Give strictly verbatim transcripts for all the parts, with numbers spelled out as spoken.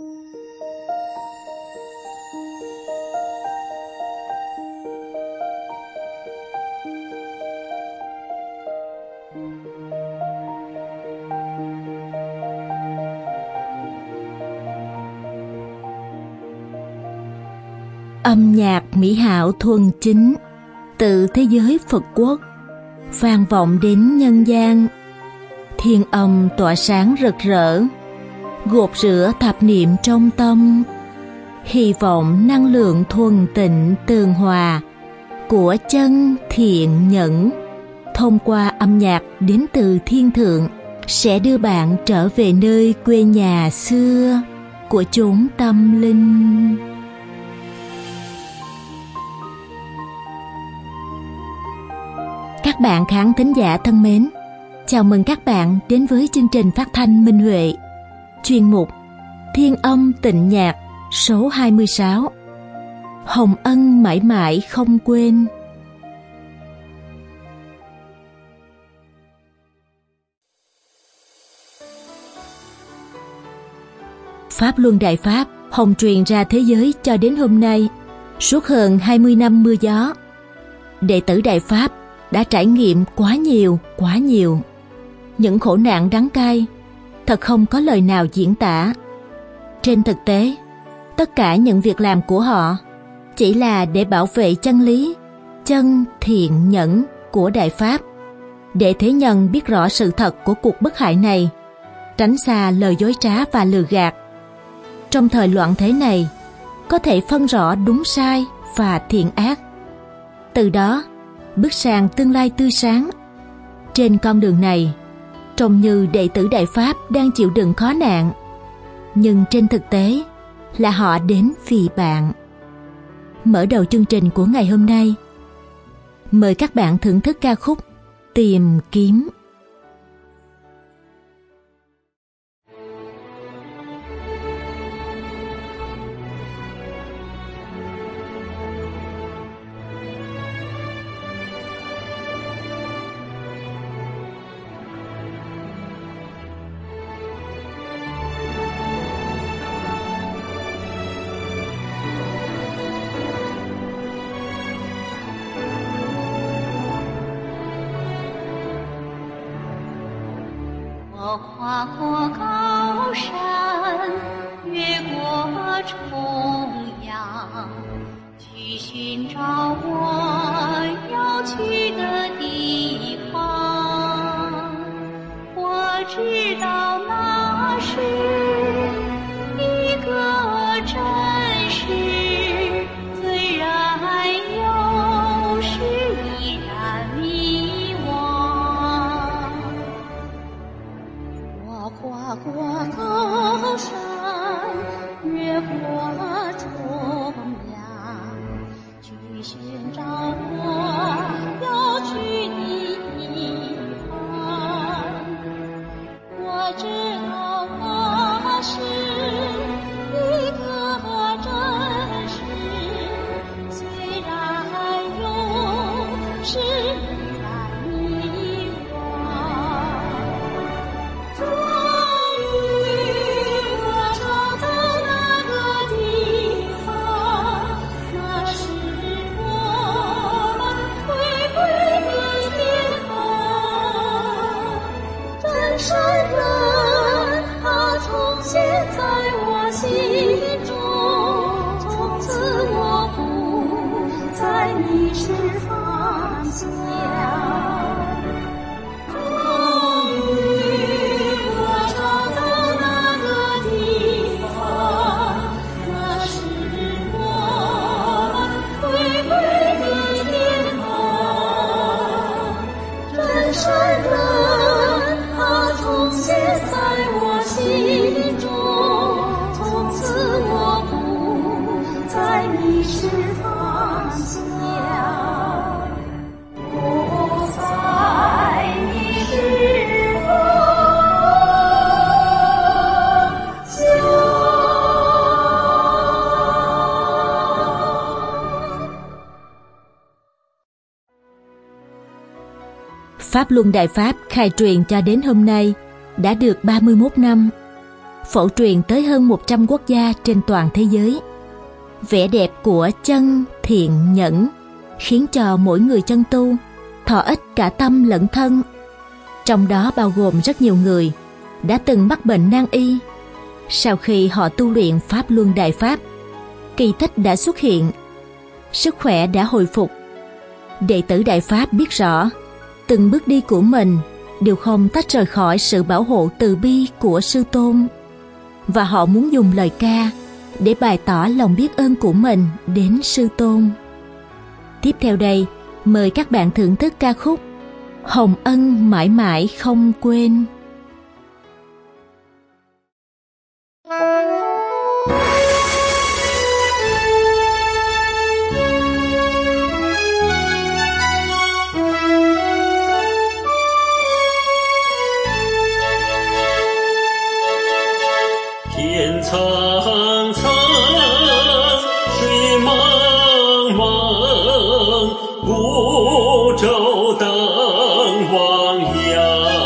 Âm nhạc mỹ hảo thuần chính từ thế giới Phật quốc vang vọng đến nhân gian, thiên âm tỏa sáng rực rỡ, gột rửa tạp niệm trong tâm, hy vọng năng lượng thuần tịnh tường hòa của chân thiện nhẫn thông qua âm nhạc đến từ thiên thượng sẽ đưa bạn trở về nơi quê nhà xưa của chốn tâm linh. Các bạn khán thính giả thân mến, chào mừng các bạn đến với chương trình phát thanh Minh Huệ, chuyên mục Thiên âm tịnh nhạc số hai mươi sáu, Hồng ân mãi mãi không quên. Pháp Luân Đại Pháp hồng truyền ra thế giới cho đến hôm nay, suốt hơn hai mươi năm mưa gió. Đệ tử Đại Pháp đã trải nghiệm quá nhiều, quá nhiều. Những khổ nạn đắng cay, thật không có lời nào diễn tả. Trên thực tế, tất cả những việc làm của họ chỉ là để bảo vệ chân lý, chân thiện nhẫn của Đại Pháp, để thế nhân biết rõ sự thật của cuộc bất hại này, tránh xa lời dối trá và lừa gạt. Trong thời loạn thế này, có thể phân rõ đúng sai và thiện ác. Từ đó, bước sang tương lai tươi sáng. Trên con đường này, trông như đệ tử Đại Pháp đang chịu đựng khó nạn, nhưng trên thực tế là họ đến vì bạn. Mở đầu chương trình của ngày hôm nay, mời các bạn thưởng thức ca khúc Tìm Kiếm. Pháp Luân Đại Pháp khai truyền cho đến hôm nay đã được ba mươi mốt năm. phổ truyền tới hơn một trăm quốc gia trên toàn thế giới. Vẻ đẹp của chân, thiện, nhẫn khiến cho mỗi người chân tu thọ ích cả tâm lẫn thân. Trong đó bao gồm rất nhiều người đã từng mắc bệnh nan y. Sau khi họ tu luyện Pháp Luân Đại Pháp, kỳ tích đã xuất hiện, sức khỏe đã hồi phục. Đệ tử Đại Pháp biết rõ, từng bước đi của mình đều không tách rời khỏi sự bảo hộ từ bi của Sư Tôn, và họ muốn dùng lời ca để bày tỏ lòng biết ơn của mình đến Sư Tôn. Tiếp theo đây, mời các bạn thưởng thức ca khúc Hồng Ân Mãi Mãi Không Quên. Thiên层层，水茫茫，孤舟登汪洋。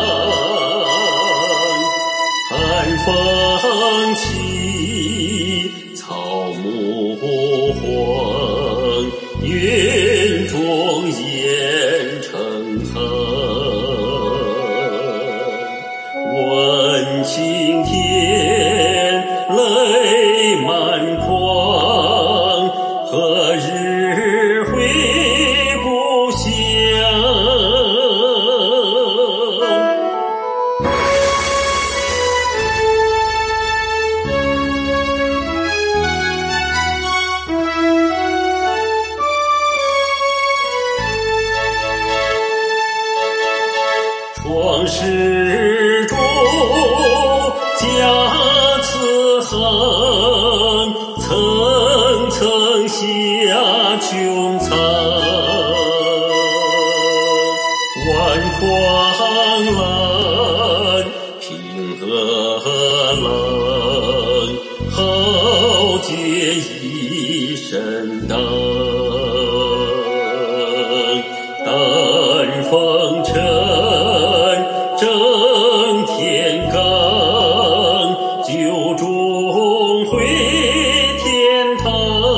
寒风起，草木黄，云中烟成层。问青天，泪满眶，何日回故乡？壮士中，家慈恒，层层下穹苍。万狂澜，平和浪，豪杰一身当。丹风尘，正天罡，九中回天堂。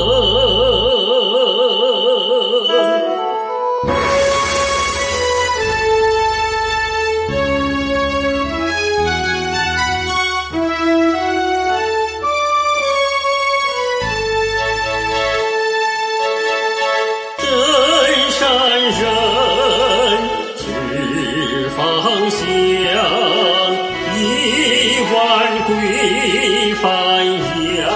真善人，知方向，一万归繁阳。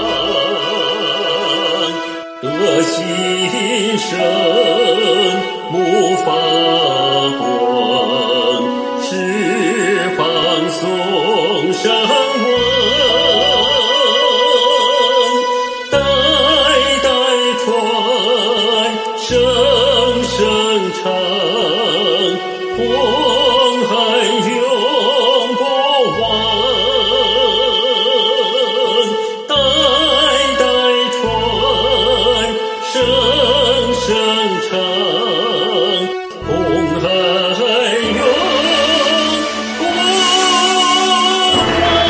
德心生，目发光，十方颂声闻。代代传，声声唱，红汉永不忘。代代传，声声唱，红汉永不忘。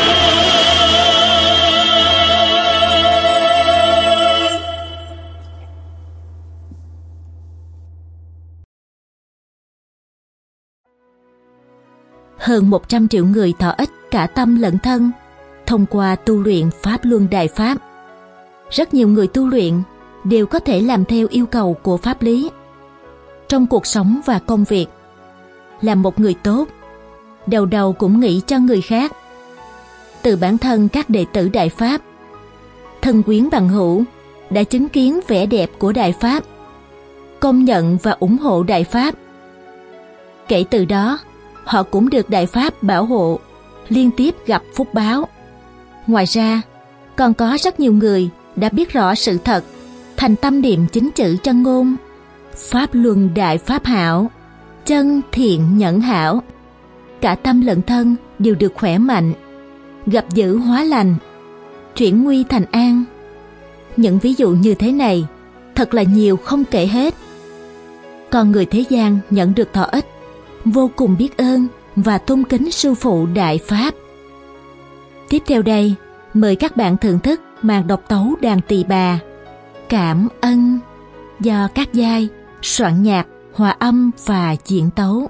Hơn một trăm triệu người thọ ích cả tâm lẫn thân thông qua tu luyện Pháp Luân Đại Pháp. Rất nhiều người tu luyện đều có thể làm theo yêu cầu của pháp lý trong cuộc sống và công việc. Làm một người tốt, đầu đầu cũng nghĩ cho người khác. Từ bản thân các đệ tử Đại Pháp, thân quyến bằng hữu đã chứng kiến vẻ đẹp của Đại Pháp, công nhận và ủng hộ Đại Pháp. Kể từ đó, họ cũng được Đại Pháp bảo hộ, liên tiếp gặp phúc báo. Ngoài ra, còn có rất nhiều người đã biết rõ sự thật, thành tâm niệm chính chữ chân ngôn. Pháp Luân Đại Pháp hảo, chân thiện nhẫn hảo. Cả tâm lẫn thân đều được khỏe mạnh, gặp dữ hóa lành, chuyển nguy thành an. Những ví dụ như thế này thật là nhiều không kể hết. Còn người thế gian nhận được thọ ích, vô cùng biết ơn và tôn kính sư phụ Đại Pháp. Tiếp theo đây, mời các bạn thưởng thức màn độc tấu đàn tỳ bà Cảm Ân do Cát Giai soạn nhạc, hòa âm và diễn tấu.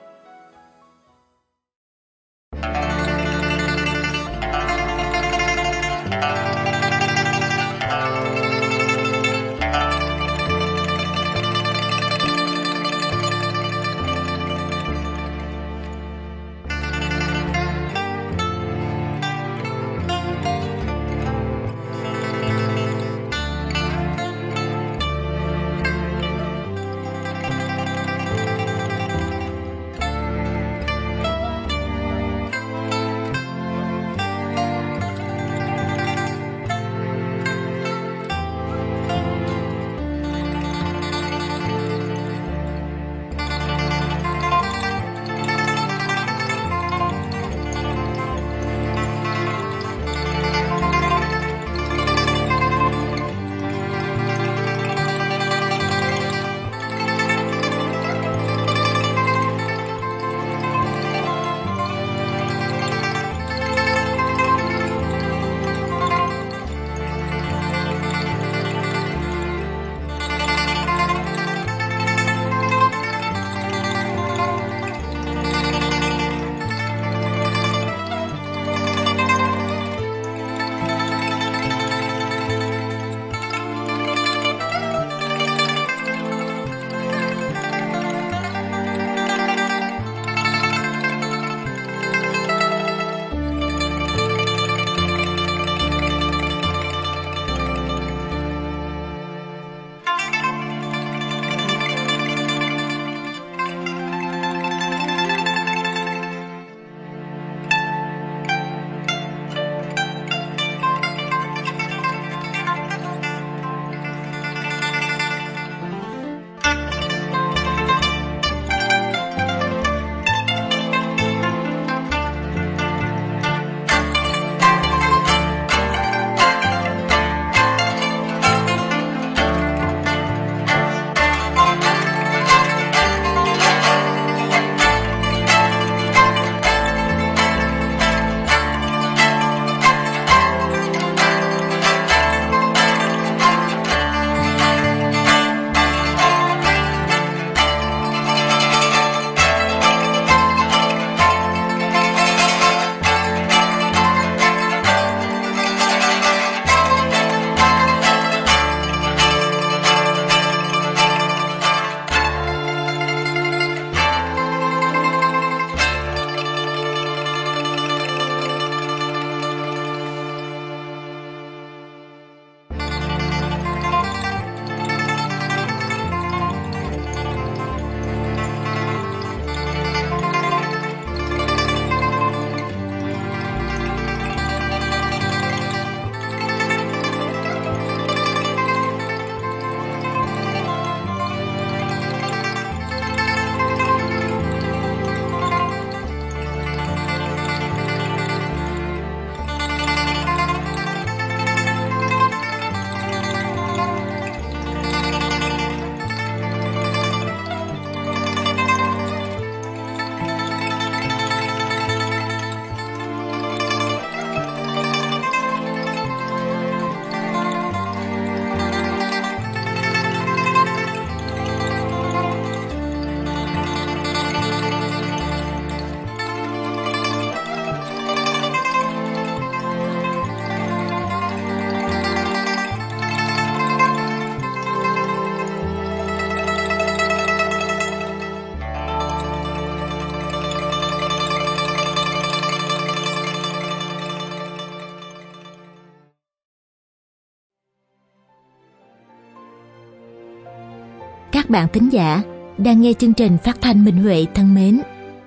Các bạn thính giả đang nghe chương trình phát thanh Minh Huệ thân mến.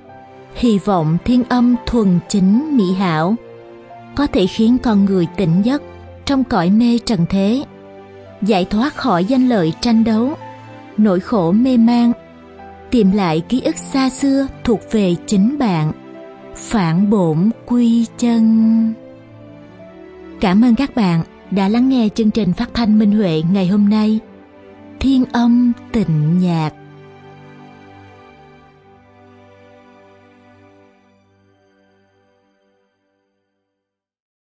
Hy vọng thiên âm thuần chính mỹ hảo có thể khiến con người tỉnh giấc trong cõi mê trần thế, giải thoát khỏi danh lợi tranh đấu, nỗi khổ mê man, tìm lại ký ức xa xưa thuộc về chính bạn, phản bổn quy chân. Cảm ơn các bạn đã lắng nghe chương trình phát thanh Minh Huệ ngày hôm nay. Thiên âm tịnh nhạc.